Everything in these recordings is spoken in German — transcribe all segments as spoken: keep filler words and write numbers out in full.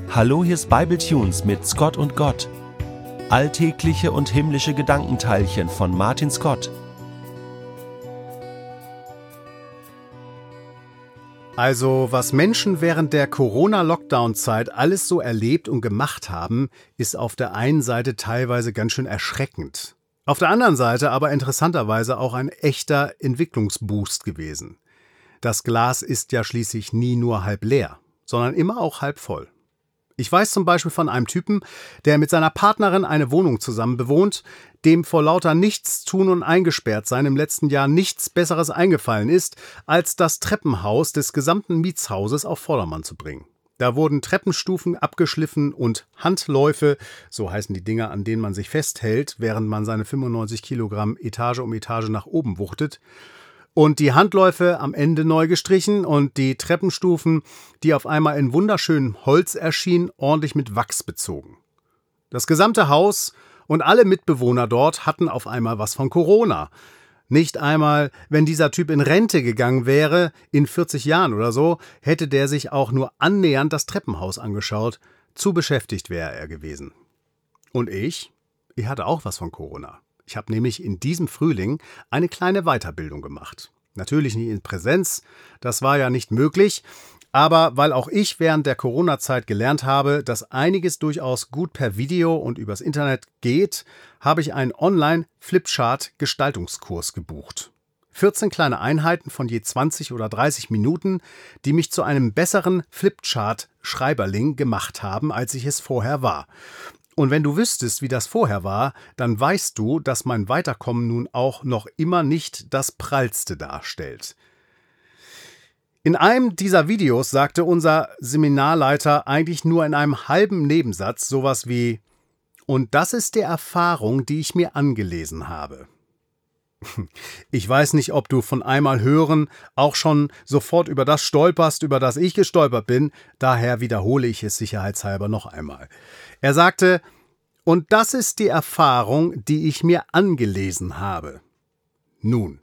Hallo, hier ist Bible Tunes mit Scott und Gott. Alltägliche und himmlische Gedankenteilchen von Martin Scott. Also, was Menschen während der Corona-Lockdown-Zeit alles so erlebt und gemacht haben, ist auf der einen Seite teilweise ganz schön erschreckend. Auf der anderen Seite aber interessanterweise auch ein echter Entwicklungsboost gewesen. Das Glas ist ja schließlich nie nur halb leer, sondern immer auch halb voll. Ich weiß zum Beispiel von einem Typen, der mit seiner Partnerin eine Wohnung zusammen bewohnt, dem vor lauter Nichtstun und Eingesperrtsein im letzten Jahr nichts Besseres eingefallen ist, als das Treppenhaus des gesamten Mietshauses auf Vordermann zu bringen. Da wurden Treppenstufen abgeschliffen und Handläufe, so heißen die Dinger, an denen man sich festhält, während man seine fünfundneunzig Kilogramm Etage um Etage nach oben wuchtet, und die Handläufe am Ende neu gestrichen und die Treppenstufen, die auf einmal in wunderschönem Holz erschienen, ordentlich mit Wachs bezogen. Das gesamte Haus und alle Mitbewohner dort hatten auf einmal was von Corona. Nicht einmal, wenn dieser Typ in Rente gegangen wäre, in vierzig Jahren oder so, hätte der sich auch nur annähernd das Treppenhaus angeschaut. Zu beschäftigt wäre er gewesen. Und ich? Ich hatte auch was von Corona. Ich habe nämlich in diesem Frühling eine kleine Weiterbildung gemacht. Natürlich nicht in Präsenz, das war ja nicht möglich, aber weil auch ich während der Corona-Zeit gelernt habe, dass einiges durchaus gut per Video und übers Internet geht, habe ich einen Online-Flipchart-Gestaltungskurs gebucht. vierzehn kleine Einheiten von je zwanzig oder dreißig Minuten, die mich zu einem besseren Flipchart-Schreiberling gemacht haben, als ich es vorher war. Und wenn du wüsstest, wie das vorher war, dann weißt du, dass mein Weiterkommen nun auch noch immer nicht das Prallste darstellt. In einem dieser Videos sagte unser Seminarleiter eigentlich nur in einem halben Nebensatz sowas wie: Und das ist die Erfahrung, die ich mir angelesen habe. Ich weiß nicht, ob du von einmal hören auch schon sofort über das stolperst, über das ich gestolpert bin, daher wiederhole ich es sicherheitshalber noch einmal. Er sagte: Und das ist die Erfahrung, die ich mir angelesen habe. Nun,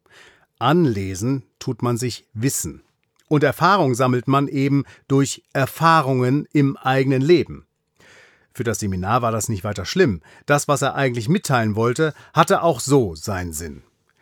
anlesen tut man sich Wissen. Und Erfahrung sammelt man eben durch Erfahrungen im eigenen Leben. Für das Seminar war das nicht weiter schlimm. Das, was er eigentlich mitteilen wollte, hatte auch so seinen Sinn.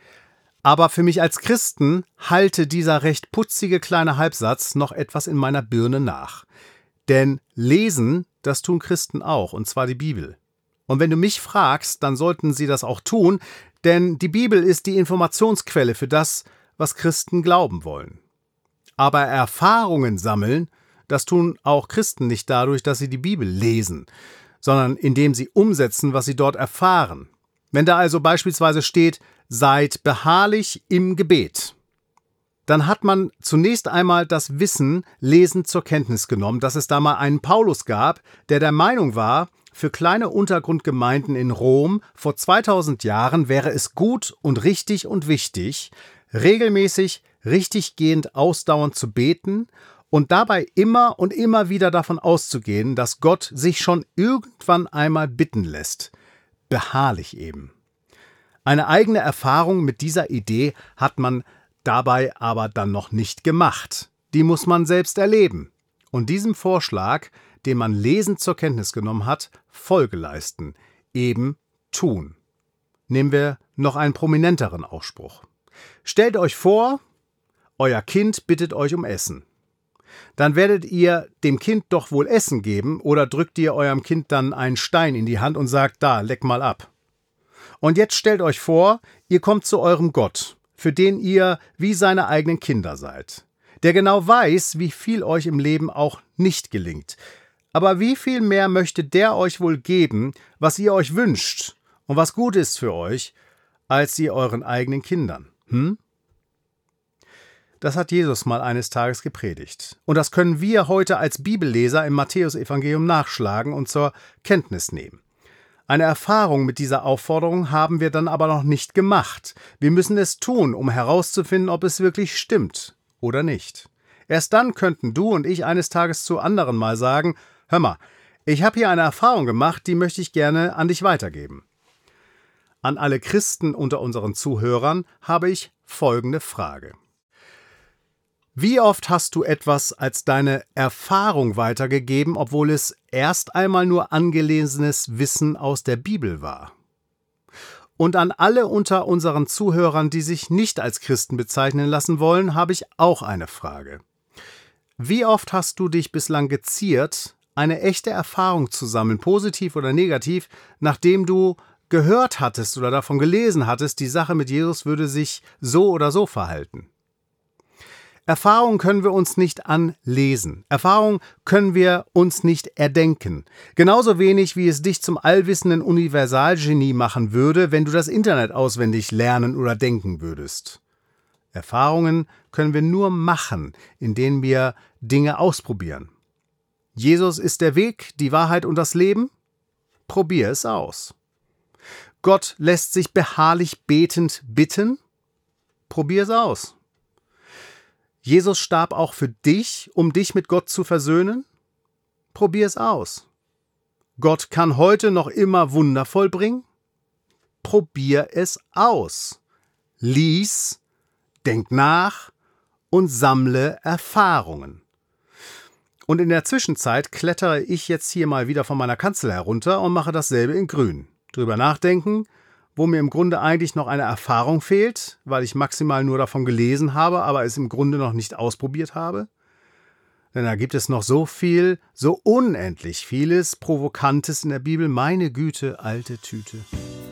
Aber für mich als Christen hallte dieser recht putzige kleine Halbsatz noch etwas in meiner Birne nach. Denn lesen, das tun Christen auch, und zwar die Bibel. Und wenn du mich fragst, dann sollten sie das auch tun, denn die Bibel ist die Informationsquelle für das, was Christen glauben wollen. Aber Erfahrungen sammeln, das tun auch Christen nicht dadurch, dass sie die Bibel lesen, sondern indem sie umsetzen, was sie dort erfahren. Wenn da also beispielsweise steht: Seid beharrlich im Gebet, dann hat man zunächst einmal das Wissen lesend zur Kenntnis genommen, dass es da mal einen Paulus gab, der der Meinung war, für kleine Untergrundgemeinden in Rom vor zweitausend Jahren wäre es gut und richtig und wichtig, regelmäßig, richtiggehend, ausdauernd zu beten und dabei immer und immer wieder davon auszugehen, dass Gott sich schon irgendwann einmal bitten lässt. Beharrlich eben. Eine eigene Erfahrung mit dieser Idee hat man dabei aber dann noch nicht gemacht. Die muss man selbst erleben. Und diesem Vorschlag, den man lesend zur Kenntnis genommen hat, Folge leisten, eben tun. Nehmen wir noch einen prominenteren Ausspruch. Stellt euch vor, euer Kind bittet euch um Essen. Dann werdet ihr dem Kind doch wohl Essen geben, oder drückt ihr eurem Kind dann einen Stein in die Hand und sagt: Da, leck mal ab. Und jetzt stellt euch vor, ihr kommt zu eurem Gott, für den ihr wie seine eigenen Kinder seid, der genau weiß, wie viel euch im Leben auch nicht gelingt. Aber wie viel mehr möchte der euch wohl geben, was ihr euch wünscht und was gut ist für euch, als ihr euren eigenen Kindern? Hm? Das hat Jesus mal eines Tages gepredigt. Und das können wir heute als Bibelleser im Matthäusevangelium nachschlagen und zur Kenntnis nehmen. Eine Erfahrung mit dieser Aufforderung haben wir dann aber noch nicht gemacht. Wir müssen es tun, um herauszufinden, ob es wirklich stimmt oder nicht. Erst dann könnten du und ich eines Tages zu anderen mal sagen: Hör mal, ich habe hier eine Erfahrung gemacht, die möchte ich gerne an dich weitergeben. An alle Christen unter unseren Zuhörern habe ich folgende Frage. Wie oft hast du etwas als deine Erfahrung weitergegeben, obwohl es erst einmal nur angelesenes Wissen aus der Bibel war? Und an alle unter unseren Zuhörern, die sich nicht als Christen bezeichnen lassen wollen, habe ich auch eine Frage. Wie oft hast du dich bislang geziert, eine echte Erfahrung zu sammeln, positiv oder negativ, nachdem du gehört hattest oder davon gelesen hattest, die Sache mit Jesus würde sich so oder so verhalten? Erfahrung können wir uns nicht anlesen. Erfahrung können wir uns nicht erdenken. Genauso wenig, wie es dich zum allwissenden Universalgenie machen würde, wenn du das Internet auswendig lernen oder denken würdest. Erfahrungen können wir nur machen, indem wir Dinge ausprobieren. Jesus ist der Weg, die Wahrheit und das Leben? Probier es aus. Gott lässt sich beharrlich betend bitten? Probier es aus. Jesus starb auch für dich, um dich mit Gott zu versöhnen? Probier es aus. Gott kann heute noch immer Wunder vollbringen? Probier es aus. Lies, denk nach und sammle Erfahrungen. Und in der Zwischenzeit klettere ich jetzt hier mal wieder von meiner Kanzel herunter und mache dasselbe in Grün. Drüber nachdenken, wo mir im Grunde eigentlich noch eine Erfahrung fehlt, weil ich maximal nur davon gelesen habe, aber es im Grunde noch nicht ausprobiert habe. Denn da gibt es noch so viel, so unendlich vieles Provokantes in der Bibel. Meine Güte, alte Tüte.